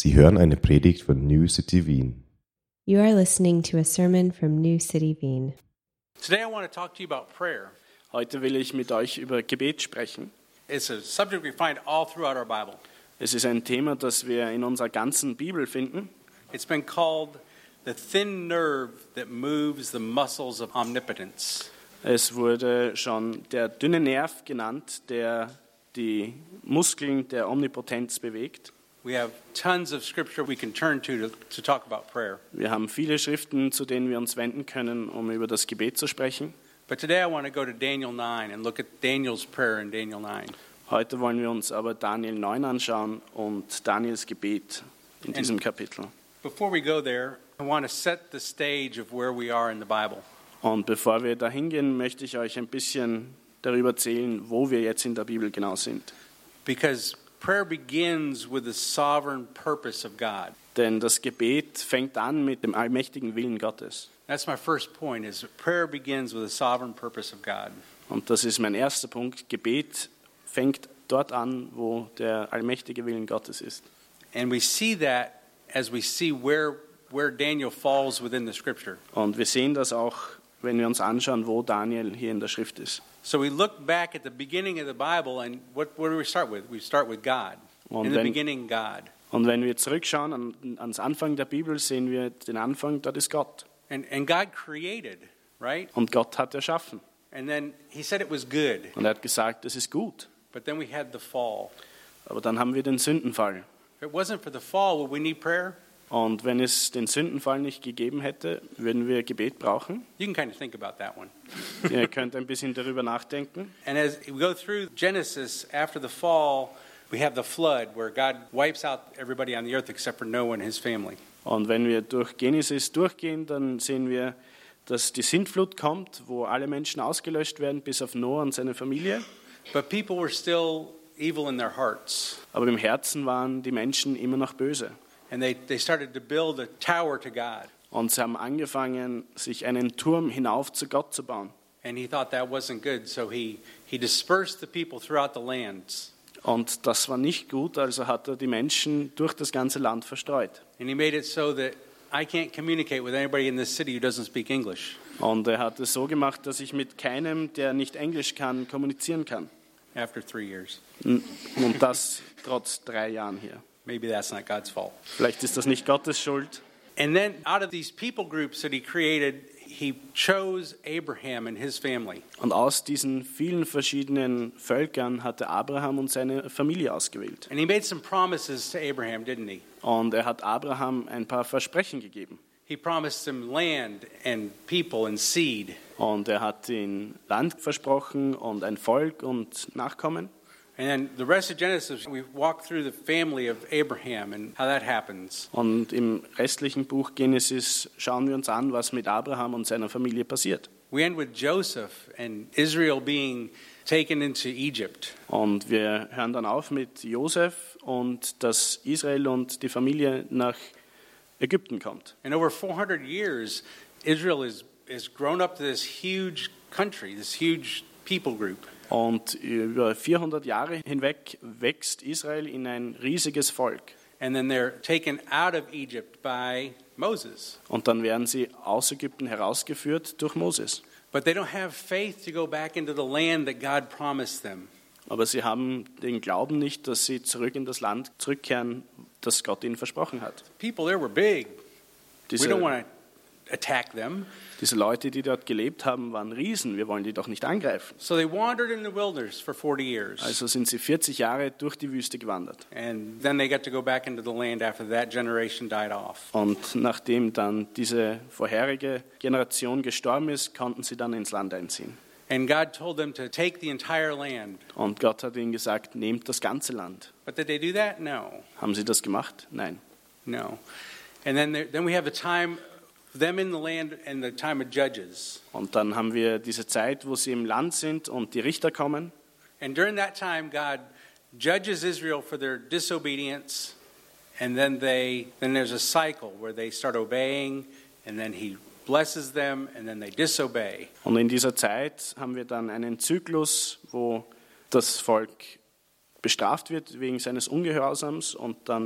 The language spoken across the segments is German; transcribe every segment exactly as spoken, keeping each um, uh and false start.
Sie hören eine Predigt von New City Wien. You are listening to a sermon from New City Wien. Today I want to talk to you about prayer. Heute will ich mit euch über Gebet sprechen. It's a subject we find all throughout our Bible. Es ist ein Thema, das wir in unserer ganzen Bibel finden. It's been called the thin nerve that moves the muscles of omnipotence. Es wurde schon der dünne Nerv genannt, der die Muskeln der Omnipotenz bewegt. We have tons of scripture we can turn to to, to talk about prayer. Wir haben viele Schriften, zu denen wir uns wenden können, um über das Gebet zu sprechen. But today I want to go to Daniel nine and look at Daniel's prayer in Daniel nine. Heute wollen wir uns aber Daniel neun anschauen und Daniels Gebet in diesem Kapitel. Before we go there, I want to set the stage of where we are in the Bible. Und bevor wir da hingehen, möchte ich euch ein bisschen darüber erzählen, wo wir jetzt in der Bibel genau sind. Because prayer begins with the sovereign purpose of God. Denn das Gebet fängt an mit dem allmächtigen Willen Gottes. That's my first point, is that prayer begins with the sovereign purpose of God. Und das ist mein erster Punkt. Gebet fängt dort an, wo der allmächtige Willen Gottes ist. And we see that as we see where where Daniel falls within the scripture. Und wir sehen das auch, wenn wir uns anschauen, wo Daniel hier in der Schrift ist. So we look back at the beginning of the Bible, and what, what do we start with? We start with God. Und In the wenn- beginning, God. Und wenn wir zurückschauen an, ans Anfang der Bibel, sehen wir den Anfang, dort ist Gott. And, and God created, right? Und Gott hat erschaffen. And then he said it was good. Und er hat gesagt, es ist gut. But then we had the fall. Aber dann haben wir den Sündenfall. If it wasn't for the fall, would we need prayer? Und wenn es den Sündenfall nicht gegeben hätte, würden wir Gebet brauchen. You can kind of think about that one. Ihr könnt ein bisschen darüber nachdenken. And as we go through Genesis, after the fall, we have the flood where God wipes out everybody on the earth except for Noah and his family. Und wenn wir durch Genesis durchgehen, dann sehen wir, dass die Sintflut kommt, wo alle Menschen ausgelöscht werden, bis auf Noah und seine Familie. But people were still evil in their hearts. Aber im Herzen waren die Menschen immer noch böse. And they, they started to build a tower to God. Und sie haben angefangen, sich einen Turm hinauf zu Gott zu bauen. And he thought that wasn't good, so he, he dispersed the people throughout the lands. Und das war nicht gut, also hat er die Menschen durch das ganze Land verstreut. And he made it so that I can't communicate with anybody in this city who doesn't speak English Und er hat es so gemacht, dass ich mit keinem, der nicht Englisch kann, kommunizieren kann. after three years. Und das trotz drei Jahren hier. Maybe that's not God's fault. Vielleicht ist das nicht Gottes Schuld. And then out of these people groups that he created, he chose Abraham and his family. Und aus diesen vielen verschiedenen Völkern hatte Abraham und seine Familie ausgewählt. And he made some promises to Abraham, didn't he? Und er hat Abraham ein paar Versprechen gegeben. He promised him land and people and seed. Und er hat ihm Land versprochen und ein Volk und Nachkommen. And then the rest of Genesis, we walk through the family of Abraham and how that happens. Und im restlichen Buch Genesis schauen wir uns an, was mit Abraham und seiner Familie passiert. We end with Joseph and Israel being taken into Egypt. Und wir hören dann auf mit Josef und dass Israel und die Familie nach Ägypten kommt. And over four hundred years, Israel is, is grown up to this huge country, this huge people group. Und über vierhundert Jahre hinweg wächst Israel in ein riesiges Volk. And then they're taken out of Egypt by Moses. Und dann werden sie aus Ägypten herausgeführt durch Moses. But they don't have faith to go back into the land that God promised them. Aber sie haben den Glauben nicht, dass sie zurück in das Land zurückkehren, das Gott ihnen versprochen hat. People there were big. We don't Diese, want to attack them. diese Leute, die dort gelebt haben, waren Riesen. Wir wollen die doch nicht angreifen. So they wandered in the wilderness for forty years. Also sind sie vierzig Jahre durch die Wüste gewandert. And then they got to go back into the land after that generation died off. Und nachdem dann diese vorherige Generation gestorben ist, konnten sie dann ins Land einziehen. And God told them to take the entire land. Und Gott hat ihnen gesagt, nehmt das ganze Land. But did they do that? No. Haben sie das gemacht? Nein. No. And then there, then we have the time them in the land and the time of Judges. Und dann haben wir diese Zeit, wo sie im Land sind und die Richter kommen. And during that time God judges Israel for their disobedience, and then they then there's a cycle where they start obeying, and then he blesses them and then they disobey. Und in dieser Zeit haben wir dann einen Zyklus, wo das Volk bestraft wird wegen seines Ungehorsams und dann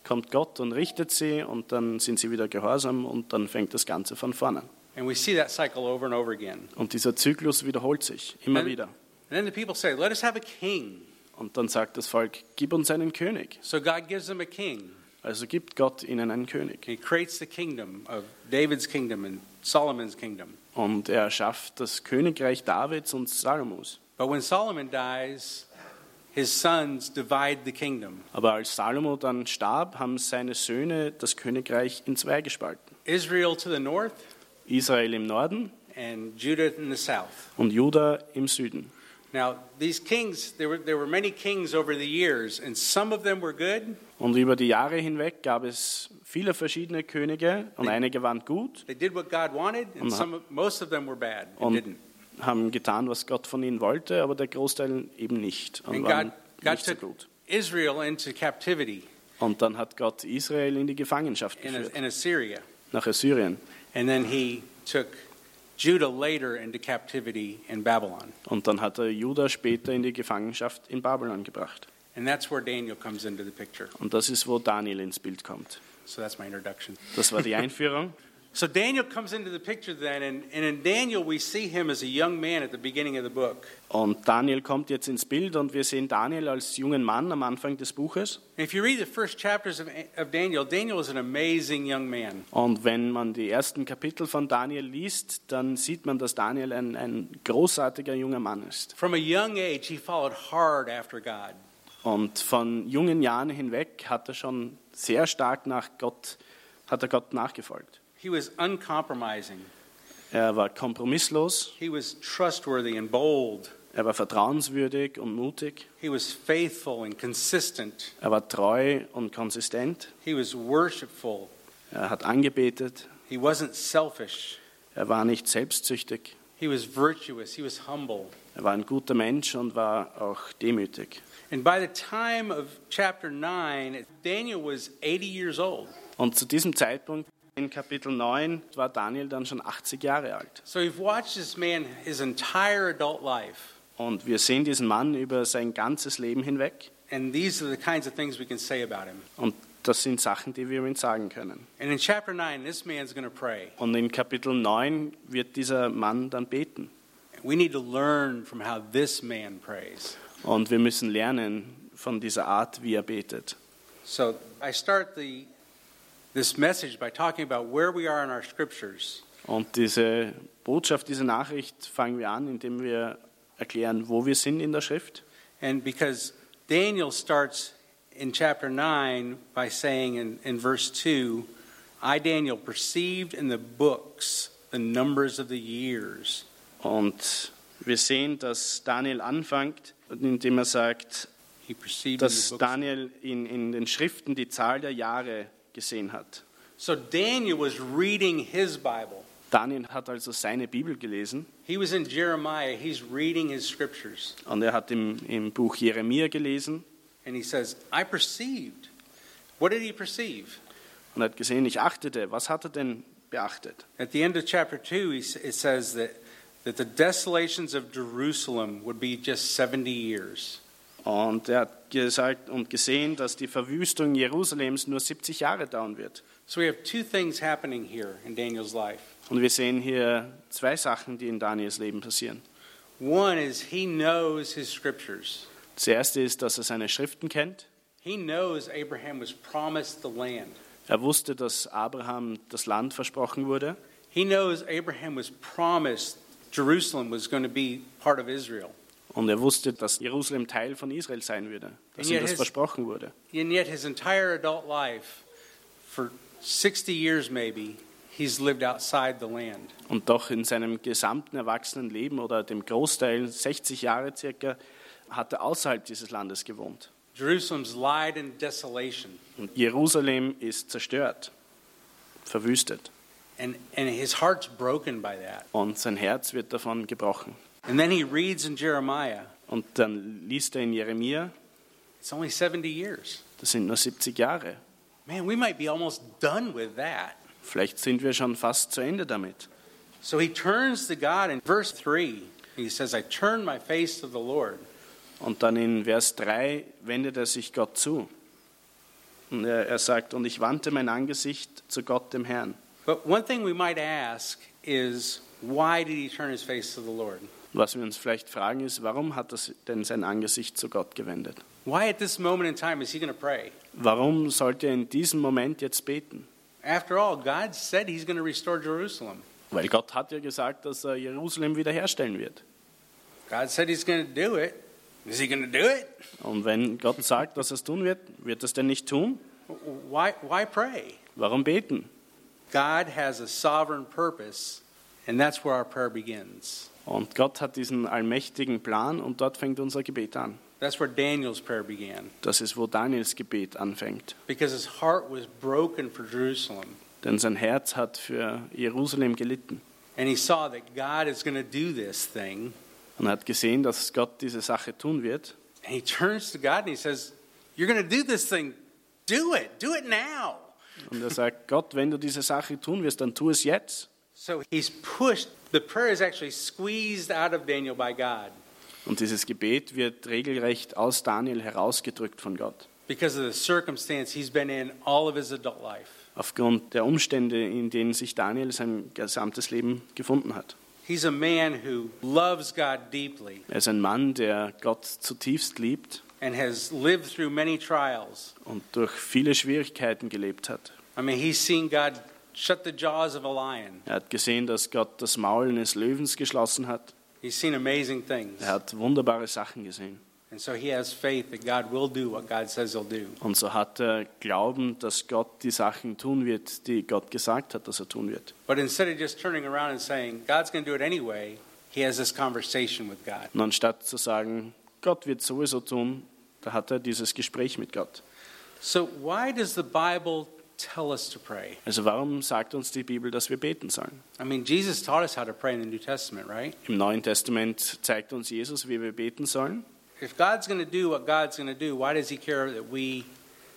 kommt Gott und richtet sie und dann sind sie wieder gehorsam und dann fängt das Ganze von vorne an. And we see that cycle over and over again. Und dieser Zyklus wiederholt sich immer And, wieder. and then the people say, let us have a king. Und dann sagt das Volk, gib uns einen König. So God gives them a king. Also gibt Gott ihnen einen König. He creates the kingdom of David's kingdom and Solomon's kingdom. Und er schafft das Königreich Davids und Salomos. But when Solomon dies, his sons divide the kingdom. Aber als Salomo dann starb, haben seine Söhne das Königreich in zwei gespalten. Israel to the north Israel im Norden and Judah in the south. und Juda im Süden. Now, these kings, there were, there were many kings over the years, and some of them were good, Und über die Jahre hinweg gab es viele verschiedene Könige und einige waren gut they did what God wanted, and Und- some, most of them were bad and und didn't. haben getan, was Gott von ihnen wollte, aber der Großteil eben nicht und And waren God, God nicht so took gut. Israel into captivity Und dann hat Gott Israel in die Gefangenschaft in, geführt, in Assyria, nach Assyrien. and then he took Judah later into captivity in Babylon. Und dann hat er Juda später in die Gefangenschaft in Babylon gebracht. And that's where Daniel comes into the picture. Und das ist, wo Daniel ins Bild kommt. So that's my introduction. Das war die Einführung. So Daniel comes into the picture then, and, and in Daniel we see him as a young man at the beginning of the book. Und Daniel kommt jetzt ins Bild und wir sehen Daniel als jungen Mann am Anfang des Buches. And if you read the first chapters of, of Daniel, Daniel is an amazing young man. Und wenn man die ersten Kapitel von Daniel liest, dann sieht man, dass Daniel ein, ein großartiger junger Mann ist. From a young age, he followed hard after God. Und von jungen Jahren hinweg hat er schon sehr stark nach Gott, hat er Gott nachgefolgt. He was uncompromising. Er war kompromisslos, He was trustworthy and bold. er war vertrauenswürdig und mutig, He was faithful and consistent. er war treu und konsistent, He was worshipful. er hat angebetet, He wasn't selfish. er war nicht selbstsüchtig, He was virtuous. He was humble. er war ein guter Mensch und war auch demütig. And by the time of chapter nine, Daniel was eighty years old. Und zu diesem Zeitpunkt in Kapitel neun war Daniel dann schon achtzig Jahre alt. So we've watched this man his entire adult life. Und wir sehen diesen Mann über sein ganzes Leben hinweg. And these are the kinds of things we can say about him. Und das sind Sachen, die wir ihm sagen können. And in chapter nine, this man's going to pray. Und in Kapitel neun wird dieser Mann dann beten. We need to learn from how this man prays. Und wir müssen lernen von dieser Art, wie er betet. So I start the this message by talking about where we are in our scriptures. Und diese Botschaft, diese Nachricht fangen wir an, indem wir erklären, wo wir sind in der Schrift. And because Daniel starts in chapter nine by saying in, in verse two, I, Daniel, perceived in the books the numbers of the years. Und wir sehen, dass Daniel anfängt, indem er sagt, He perceived in the dass books. Daniel in, in den Schriften die Zahl der Jahre gesehen hat. So Daniel was reading his Bible. Daniel hat also seine Bibel gelesen He was in Jeremiah. He's reading his scriptures. und er hat im, im Buch Jeremia gelesen And he says, I perceived. What did he perceive? und hat gesehen, ich achtete. Was hat er denn beachtet? At the end of chapter two, he s- it says that, that the desolations of Jerusalem would be just seventy years. Und er hat gesagt und gesehen, dass die Verwüstung Jerusalems nur siebzig Jahre dauern wird. So we have two things happening here in Daniel's life. Und wir sehen hier zwei Sachen, die in Daniels Leben passieren. One is he knows his scriptures. Das erste ist, dass er seine Schriften kennt. He knows Abraham was promised the land. Er wusste, dass Abraham das Land versprochen wurde. He knows Abraham was promised Jerusalem was going to be part of Israel. Und er wusste, dass Jerusalem Teil von Israel sein würde, dass And ihm yet das his- versprochen wurde. And yet his entire adult life, for sixty years maybe, he's lived outside the land. Und doch in seinem gesamten erwachsenen Leben oder dem Großteil, sechzig Jahre circa, hat er außerhalb dieses Landes gewohnt. Jerusalem's lied in desolation. Und Jerusalem ist zerstört, verwüstet. And, and his heart's broken by that. Und sein Herz wird davon gebrochen. And then he reads in Jeremiah, Und dann liest er in Jeremia, it's only seventy years. das sind nur siebzig Jahre. Man, we might be almost done with that. Vielleicht sind wir schon fast zu Ende damit. So he turns to God in verse three. He says, I turn my face to the Lord. Und dann in Vers drei wendet er sich Gott zu. Und er, er sagt, und ich wandte mein Angesicht zu Gott, dem Herrn. But one thing we might ask is, why did he turn his face to the Lord? Was wir uns vielleicht fragen ist, warum hat er denn sein Angesicht zu Gott gewendet? Why at this moment in time is he going to pray? Warum sollte er in diesem Moment jetzt beten? After all, God said he's going to restore Jerusalem. Weil Gott hat ja gesagt, dass er Jerusalem wiederherstellen wird. God said he's going to do it. Is he going to do it? Und wenn Gott sagt, dass er es tun wird, wird er es denn nicht tun? Why, why pray? Warum beten? God has a sovereign purpose, and that's where our prayer begins. Und Gott hat diesen allmächtigen Plan und dort fängt unser Gebet an. That's where Daniel's prayer began, Das ist, wo Daniels Gebet anfängt. because his heart was broken for Jerusalem. Denn sein Herz hat für Jerusalem gelitten. And he saw that God is going to do this thing. Und er hat gesehen, dass Gott diese Sache tun wird. And he turns to God and he says, you're going to do this thing. Do it. Do it now. Und er sagt, Gott, wenn du diese Sache tun wirst, dann tu es jetzt. So he's pushed. The prayer is actually squeezed out of Daniel by God Und dieses Gebet wird regelrecht aus Daniel herausgedrückt von Gott. because of the circumstance he's been in all of his adult life. Aufgrund der Umstände, in denen sich Daniel sein gesamtes Leben gefunden hat. He's a man who loves God deeply Er ist ein Mann, der Gott zutiefst liebt and has lived through many trials. und durch viele Schwierigkeiten gelebt hat. I mean, he's seen God shut the jaws of a lion. Er hat gesehen, dass Gott das Maul eines Löwens geschlossen hat. He's seen amazing things. Er hat wunderbare Sachen gesehen. And so he has faith that God will do what God says he'll do. Und so hat er Glauben, dass Gott die Sachen tun wird, die Gott gesagt hat, dass er tun wird. But instead of just turning around and saying, God's going to do it anyway, he has this conversation with God. Und anstatt zu sagen, Gott wird sowieso tun, da hat er dieses Gespräch mit Gott. So why does the Bible tell us to pray? Also warum sagt uns die Bibel, dass wir beten sollen? I mean, Jesus taught us how to pray in the New Testament, right? Im Neuen Testament zeigt uns Jesus, wie wir beten sollen. If God's going to do what God's going to do, why does he care that we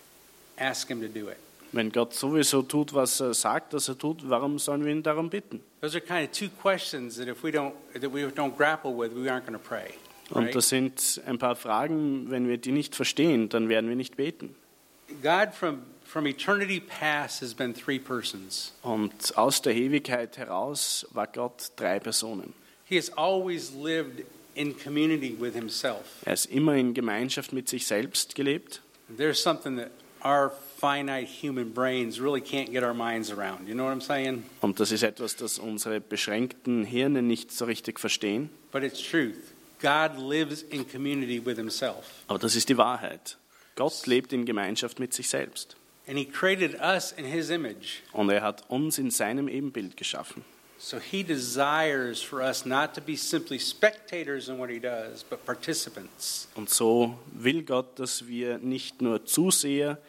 ask him to do it? Wenn Gott sowieso tut, was er sagt, dass er tut, warum sollen wir ihn darum bitten? Those are kind of two questions that if we don't that we don't grapple with, we aren't going to pray. Und Right? das sind ein paar Fragen, wenn wir die nicht verstehen, dann werden wir nicht beten. God from from eternity past has been three persons. Und aus der Ewigkeit heraus war Gott drei Personen. He has always lived in community with himself. Er ist immer in Gemeinschaft mit sich selbst gelebt. There's something that our finite human brains really can't get our minds around. You know what I'm saying? Und das ist etwas, das unsere beschränkten Hirne nicht so richtig verstehen. But it's truth. God lives in community with himself. Aber das ist die Wahrheit. Gott lebt in Gemeinschaft mit sich selbst. And he created us in his image. Und er hat uns in seinem Ebenbild geschaffen. So he desires for us not to be simply spectators in what he does, but participants. Und so will Gott, dass wir nicht nur Zuseher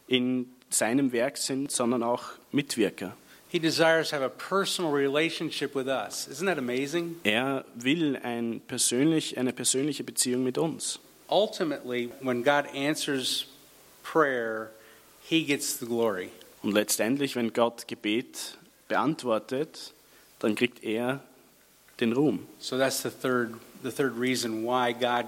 in seinem Werk sind, sondern auch Mitwirker. He desires to have a personal relationship with us. Isn't that amazing? Er will ein persönlich, eine persönliche Beziehung mit uns. Ultimately, when God answers prayer, he gets the glory. Und letztendlich, wenn Gott Gebet beantwortet, dann kriegt er den Ruhm. So that's the third the third reason why God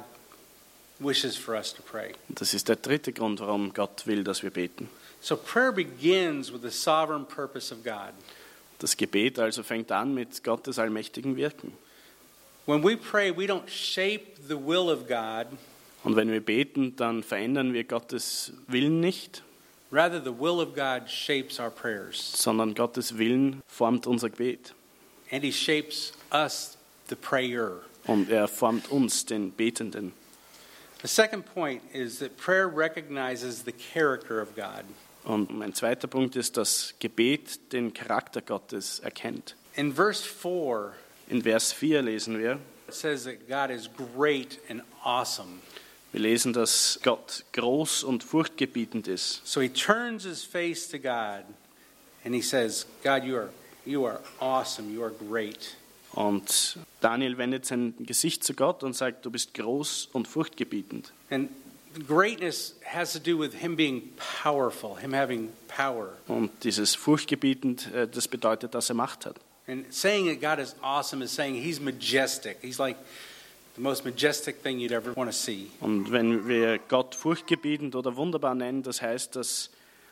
wishes for us to pray. Und das ist der dritte Grund, warum Gott will, dass wir beten. So prayer begins with the sovereign purpose of God. Das Gebet also fängt an mit Gottes allmächtigen Wirken. When we pray, we don't shape the will of God, Und wenn wir beten, dann verändern wir Gottes Willen nicht, rather the will of God shapes our prayers. sondern Gottes Willen formt unser Gebet. And he shapes us, the prayer. Und er formt uns, den Betenden. The second point is that prayer recognizes the character of God. Und mein zweiter Punkt ist, dass Gebet den Charakter Gottes erkennt. In verse four, In Vers vier lesen wir, it says that God is great and awesome. wir lesen, dass Gott groß und furchtgebietend ist. So he turns his face to God and he says, God, you are, you are awesome, you are great. Und Daniel wendet sein Gesicht zu Gott und sagt, du bist groß und furchtgebietend. And greatness has to do with him being powerful, him having power. Und dieses furchtgebietend, äh, das bedeutet, dass er Macht hat. And saying that God is awesome is saying he's majestic. He's like the most majestic thing you'd ever want to see. Und wenn wir Gott furchtgebietend oder wunderbar nennen, das heißt, dass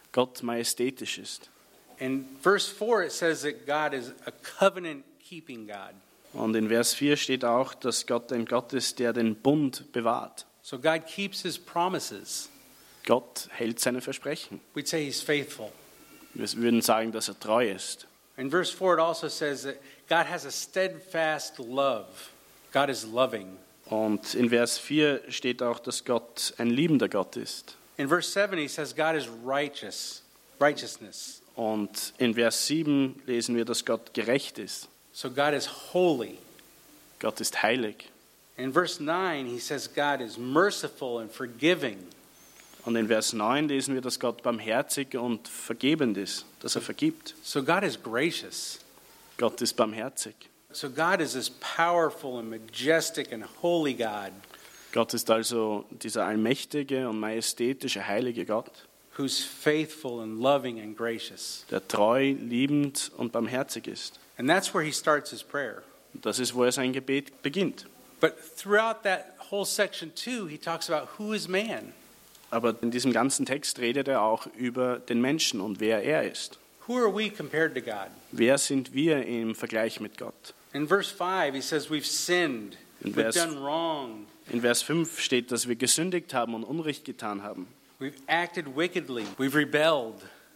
Gott majestätisch ist. In verse four, it says that God is a covenant-keeping God. Und in Vers vier steht auch, dass Gott ein Gott ist, der den Bund bewahrt. So God keeps his promises. Gott hält seine Versprechen. We'd say he's faithful. Wir würden sagen, dass er treu ist. In verse four, it also says that God has a steadfast love. God is loving. Und in Vers vier steht auch, dass Gott ein liebender Gott ist. In verse seven, he says God is righteous, righteousness. Und in Vers sieben lesen wir, dass Gott gerecht ist. So God is holy. Gott ist heilig. In verse nine, he says God is merciful and forgiving. Und in Vers neun lesen wir, dass Gott barmherzig und vergebend ist, dass er vergibt. So God is gracious. Gott ist barmherzig. So God is this powerful and majestic and holy God Gott ist also dieser allmächtige und majestätische, heilige Gott, who's faithful and loving and gracious. der treu, liebend und barmherzig ist. And that's where he starts his prayer. Und das ist, wo er sein Gebet beginnt. But throughout that whole section two, he talks about who is man. Aber in diesem ganzen Text redet er auch über den Menschen und wer er ist. Who are we compared to God? Wer sind wir im Vergleich mit Gott? In verse five, he says we've sinned, In we've Vers- done wrong, In Vers fünf steht, dass wir gesündigt haben und Unrecht getan haben, we've acted wickedly, we've rebelled.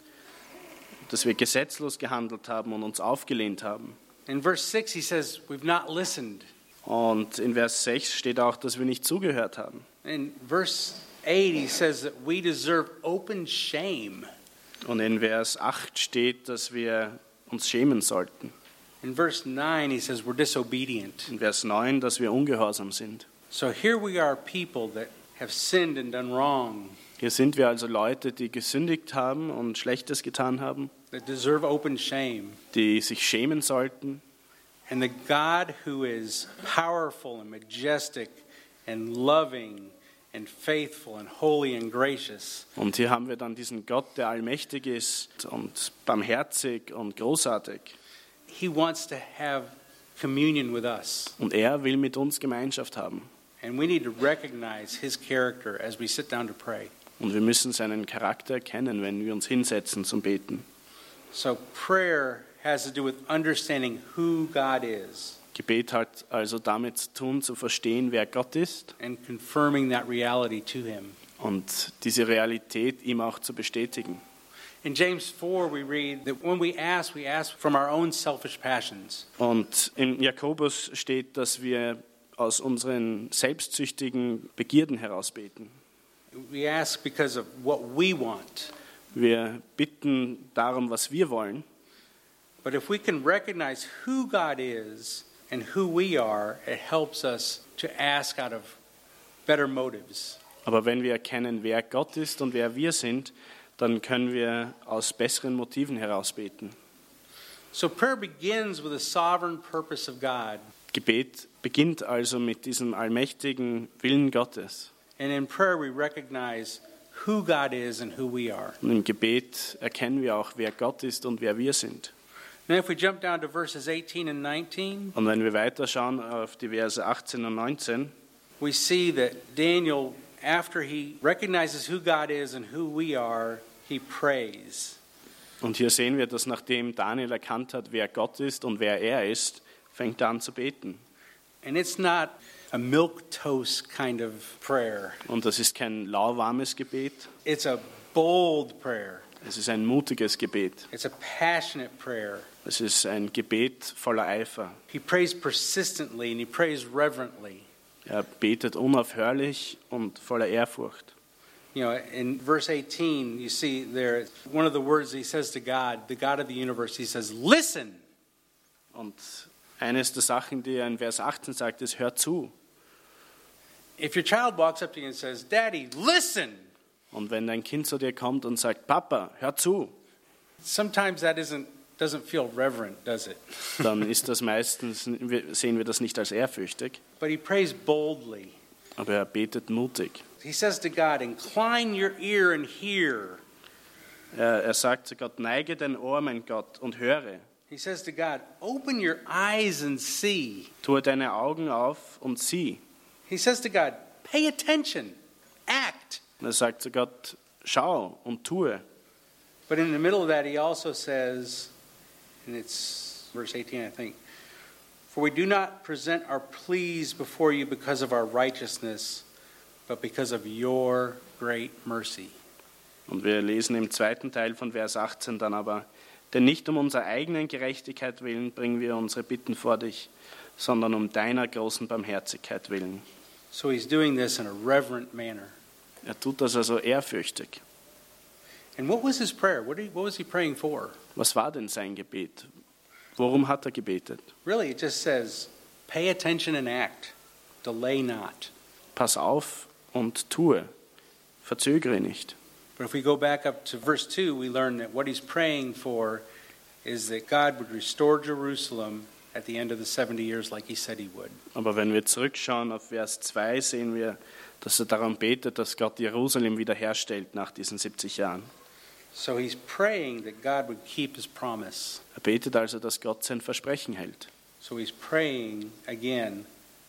dass wir gesetzlos gehandelt haben und uns aufgelehnt haben. In verse six, he says we've not listened. Und in Vers sechs steht auch, dass wir nicht zugehört haben. In verse eight, he says that we deserve open shame. Und in Vers acht steht, dass wir uns schämen sollten. In verse nine, he says we're disobedient. In Vers neun, dass wir ungehorsam sind. So here we are, people that have sinned and done wrong, Hier sind wir also Leute, die gesündigt haben und Schlechtes getan haben, that deserve open shame. die sich schämen sollten. And the God who is powerful and majestic and loving and faithful and holy and gracious, Und hier haben wir dann diesen Gott, der allmächtig ist und barmherzig und großartig. he wants to have communion with us. Und er will mit uns Gemeinschaft haben. And we need to recognize his character as we sit down to pray. Und wir müssen seinen Charakter erkennen, wenn wir uns hinsetzen zum Beten. So prayer has to do with understanding who God is Gebet hat also damit zu tun, zu verstehen, wer Gott ist and confirming that reality to him. und diese Realität ihm auch zu bestätigen. In James four, we read that when we ask, we ask from our own selfish passions. Und in Jakobus steht, dass wir aus unseren selbstsüchtigen Begierden heraus beten. We ask because of what we want. Wir bitten darum, was wir wollen. But if we can recognize who God is and who we are, it helps us to ask out of better motives. Aber wenn wir erkennen, wer Gott ist und wer wir sind, dann können wir aus besseren Motiven heraus beten. So prayer begins with a sovereign purpose of God. Gebet beginnt also mit diesem allmächtigen Willen Gottes. And in prayer we recognize who God is and who we are. Und im Gebet erkennen wir auch, wer Gott ist und wer wir sind. Now if we jump down to verses eighteen and nineteen, Und wenn wir weiterschauen auf die Verse achtzehn und neunzehn, we see that Daniel, after he recognizes who God is and who we are, he prays. und hier sehen wir, dass nachdem Daniel erkannt hat, wer Gott ist und wer er ist, fängt er an zu beten. And it's not a milquetoast kind of prayer. Und das ist kein lauwarmes Gebet, It's a bold prayer. es ist ein mutiges Gebet. It's a passionate prayer. Es ist ein Gebet voller Eifer. He prays persistently and he prays reverently. Er betet unaufhörlich und voller Ehrfurcht. You know, in verse eighteen, you see there, one of the words he says to God, the God of the universe, he says, listen. Und eines der Sachen, die er in Vers achtzehn sagt, ist, hör zu. If your child walks up to you and says, Daddy, listen, Und wenn dein Kind zu dir kommt und sagt, Papa, hör zu, sometimes that isn't, doesn't feel reverent, does it? dann ist das meistens, sehen wir das nicht als ehrfürchtig, But he prays boldly. aber er betet mutig. He says to God, incline your ear and hear. Er, er sagt zu Gott, neige dein Ohr, mein Gott, und höre. He says to God, open your eyes and see. Tue deine Augen auf und sieh. He says to God, pay attention, act. Und er sagt zu Gott, schau und tue. But in the middle of that, he also says, and it's verse eighteen, I think, "For we do not present our pleas before you because of our righteousness, but because of your great mercy." Und wir lesen im zweiten Teil von Vers achtzehn dann aber, denn nicht um unserer eigenen Gerechtigkeit willen bringen wir unsere Bitten vor dich, sondern um deiner großen Barmherzigkeit willen. So he's doing this in a reverent manner. Er tut das also ehrfürchtig. And what was his prayer? What, did he, what was he praying for? Was war denn sein Gebet? Worum hat er gebetet? Really, it just says, pay attention and act. Delay not. Pass auf und tue. Verzögere nicht. But if we go back up to verse two, we learn that what he's praying for is that God would restore Jerusalem at the end of the seventy years like he said he would. Aber wenn wir zurückschauen auf Vers zwei, sehen wir, dass er darum betet, dass Gott Jerusalem wiederherstellt nach diesen siebzig Jahren. So he's praying that God would keep his promise. Er betet also, dass Gott sein Versprechen hält. So he's praying, again,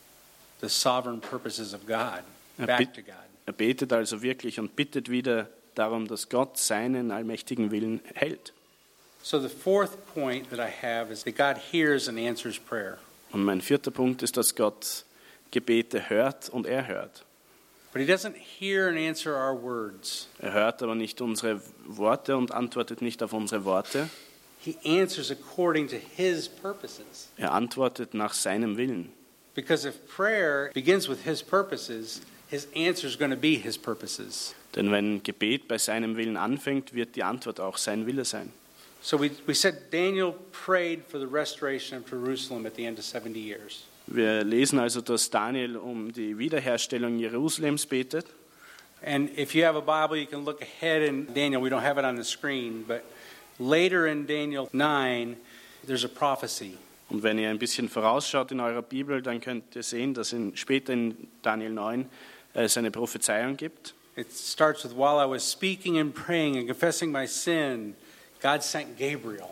the sovereign purposes of God, Er, back bet- to God. er betet also wirklich und bittet wieder darum, dass Gott seinen allmächtigen Willen hält. So the fourth point that I have is that God hears and answers prayer. Und mein vierter Punkt ist, dass Gott Gebete hört und er hört. But he doesn't hear and answer our words. Er hört aber nicht unsere Worte und antwortet nicht auf unsere Worte. He answers according to his purposes. Er antwortet nach seinem Willen. Because if prayer begins with his purposes, his answer is going to be his purposes. Denn wenn Gebet bei seinem Willen anfängt, wird die Antwort auch sein Wille sein. So we, we said Daniel prayed for the restoration of Jerusalem at the end of seventy years. Wir lesen also, dass Daniel um die Wiederherstellung Jerusalems betet. And if you have a Bible, you can look ahead in Daniel. We don't have it on the screen, but later in Daniel nine, there's a prophecy. Und wenn ihr ein bisschen vorausschaut in eurer Bibel, dann könnt ihr sehen, dass in, später in Daniel neun äh, es eine Prophezeiung gibt. It starts with, while I was speaking and praying and confessing my sin, God sent Gabriel.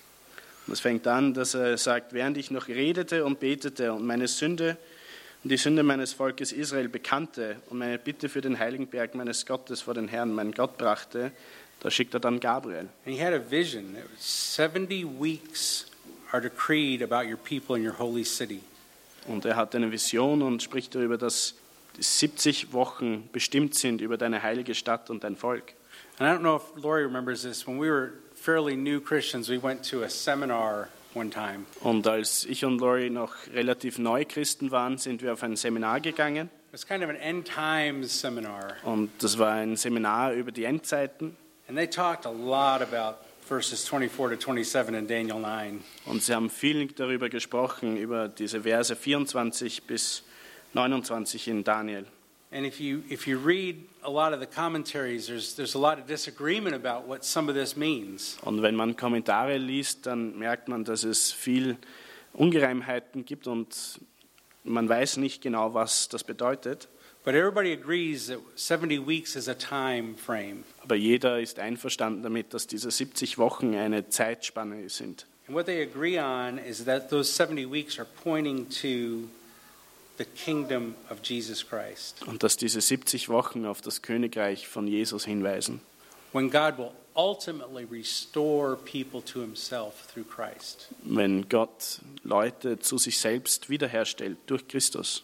Und es fängt an, dass er sagt, während ich noch redete und betete und meine Sünde und die Sünde meines Volkes Israel bekannte und meine Bitte für den heiligen Berg meines Gottes vor den Herrn, meinen Gott, brachte, da schickt er dann Gabriel. And he had a vision. It was seventy weeks are decreed about your people in your holy city. Und er hat eine Vision und spricht darüber, dass siebzig Wochen bestimmt sind über deine heilige Stadt und dein Volk. And I don't know if Lori remembers this. When we were fairly new Christians, we went to a seminar one time. Und als ich und Lori noch relativ neu Christen waren, sind wir auf ein Seminar gegangen. It was kind of an end times seminar. Und das war ein Seminar über die Endzeiten. And they talked a lot about verses twenty-four to twenty-seven in Daniel nine. Und sie haben viel darüber gesprochen, über diese Verse vierundzwanzig bis neunundzwanzig in Daniel. And if you if you read a lot of the commentaries, there's there's a lot of disagreement about what some of this means. Und wenn man Kommentare liest, dann merkt man, dass es viel Ungereimheiten gibt und man weiß nicht genau, was das bedeutet. But everybody agrees that seventy weeks is a time frame. Aber jeder ist einverstanden damit, dass diese siebzig Wochen eine Zeitspanne sind. And what they agree on is that those seventy weeks are pointing to the kingdom of Jesus Christ. Und dass diese siebzig Wochen auf das Königreich von Jesus hinweisen. When God will ultimately restore people to himself through Christ. Wenn Gott Leute zu sich selbst wiederherstellt durch Christus.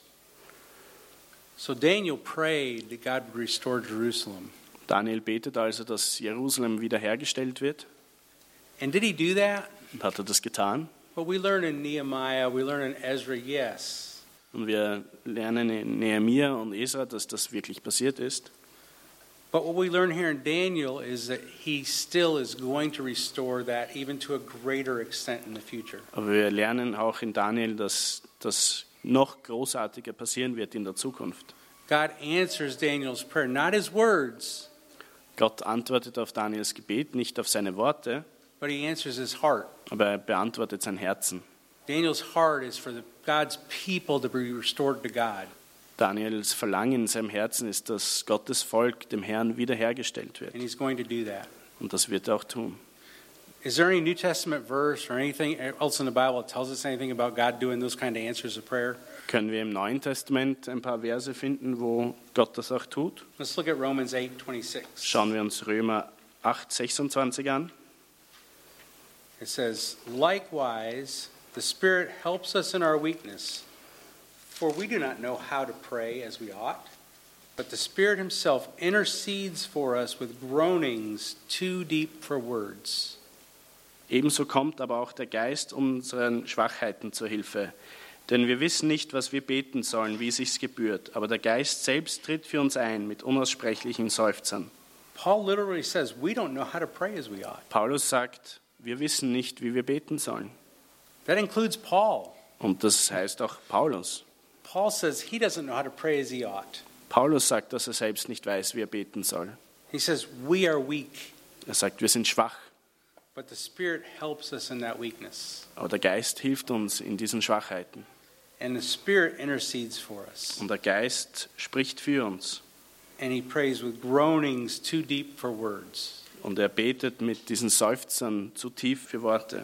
So Daniel prayed that God would restore Jerusalem. Daniel betet also, dass Jerusalem wiederhergestellt wird. And did he do that? Und hat er das getan? Well, we learn in Nehemiah, we learn in Ezra, yes. Und wir lernen in Nehemia und Esra, dass das wirklich passiert ist. But what we learn here in Daniel is that he still is going to restore that even to a greater extent in the future. Aber wir lernen auch in Daniel, dass das noch großartiger passieren wird in der Zukunft. God answers Daniel's prayer, not his words, Gott antwortet auf Daniels Gebet, nicht auf seine Worte, but he answers his heart. aber er beantwortet sein Herzen. Daniel's heart is for the, God's people to be restored to God. Daniels Verlangen in seinem Herzen ist, dass Gottes Volk dem Herrn wiederhergestellt wird. And he's going to do that. Und das wird er auch tun. Is there any New Testament verse or anything else in the Bible that tells us anything about God doing those kind of answers of prayer? Können wir im Neuen Testament ein paar Verse finden, wo Gott das auch tut? Let's look at Romans eight twenty-six. Schauen wir uns Römer acht sechsundzwanzig an. It says, "Likewise, the Spirit helps us in our weakness, for we do not know how to pray as we ought, but the Spirit himself intercedes for us with groanings too deep for words." Ebenso kommt aber auch der Geist unseren Schwachheiten zur Hilfe. Denn wir wissen nicht, was wir beten sollen, wie es sich gebührt. Aber der Geist selbst tritt für uns ein mit unaussprechlichen Seufzern. Paul literally says, we don't know how to pray as we ought. Paulus sagt, wir wissen nicht, wie wir beten sollen. That includes Paul. Und das heißt auch Paulus. Paul says he doesn't know how to pray as he ought. Paulus sagt, dass er selbst nicht weiß, wie er beten soll. He says, we are weak, Er sagt, wir sind schwach. but the Spirit helps us in that weakness. Aber der Geist hilft uns in diesen Schwachheiten. And the Spirit intercedes for us. Und der Geist spricht für uns. And he prays with groanings too deep for words. Und er betet mit diesen Seufzern zu tief für Worte.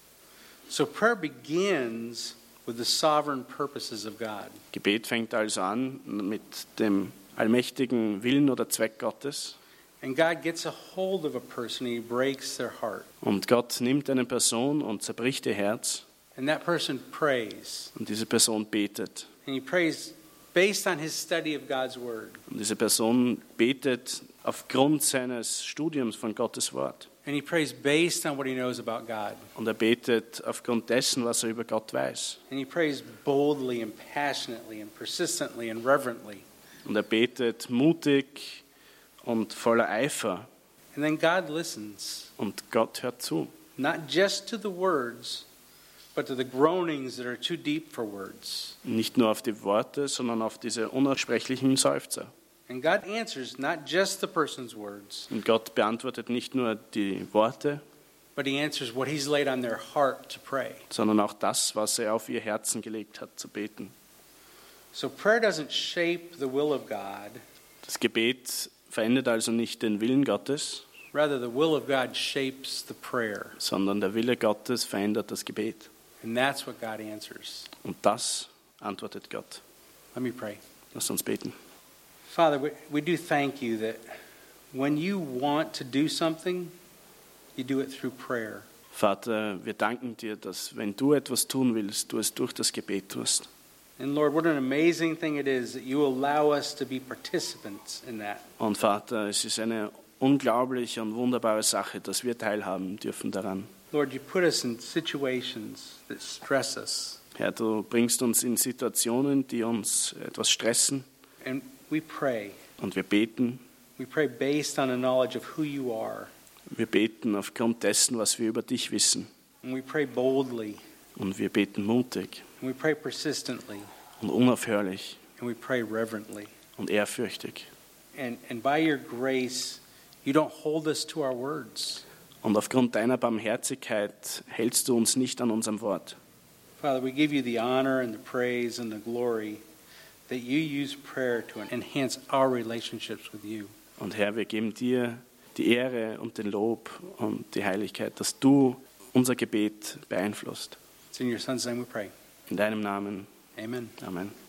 So prayer begins with the sovereign purposes of God. Gebet fängt also an mit dem allmächtigen Willen oder Zweck Gottes. And God gets a hold of a person and he breaks their heart. Und Gott nimmt eine Person und zerbricht ihr Herz. And that person prays. Und diese Person betet. And he prays based on his study of God's word. Und diese Person betet aufgrund seines Studiums von Gottes Wort. And he prays based on what he knows about God. Und er betet aufgrund dessen, was er über Gott weiß. And he prays boldly and passionately and persistently and reverently. Und er betet mutig und voller Eifer. And then God listens, Und Gott hört zu. not just to the words, but to the groanings that are too deep for words. Nicht nur auf die Worte, sondern auf diese unaussprechlichen Seufzer. And God answers not just the person's words, Und Gott beantwortet nicht nur die Worte, but he answers what he's laid on their heart to pray. sondern auch das, was er auf ihr Herzen gelegt hat, zu beten. So prayer doesn't shape the will of God, Das Gebet verändert also nicht den Willen Gottes, rather the will of God shapes the prayer. sondern der Wille Gottes verändert das Gebet. And that's what God answers. Und das antwortet Gott. Let me pray. Lass uns beten. Father, we, we do thank you that when you want to do something, you do it through prayer. Vater, wir danken dir, dass wenn du etwas tun willst, du es durch das Gebet tust. And Lord, what an amazing thing it is that you allow us to be participants in that. Und Vater, es ist eine unglaubliche und wunderbare Sache, dass wir teilhaben dürfen daran. Lord, you put us in situations that stress us. Herr, du bringst uns in Situationen, die uns etwas stressen, And we pray. und wir beten. We pray based on a knowledge of who you are. Wir beten aufgrund dessen, was wir über dich wissen. And we pray boldly. Und wir beten mutig And we pray persistently. und unaufhörlich And we pray reverently. und ehrfürchtig. And, and by your grace, you don't hold us to our words. Und aufgrund deiner Barmherzigkeit hältst du uns nicht an unserem Wort. Father, we give you the honor and the praise and the glory that you use prayer to enhance our relationships with you. Und Herr, wir geben dir die Ehre und den Lob und die Heiligkeit, dass du unser Gebet beeinflusst. It's in your Son's name we pray. In deinem Namen. Amen. Amen.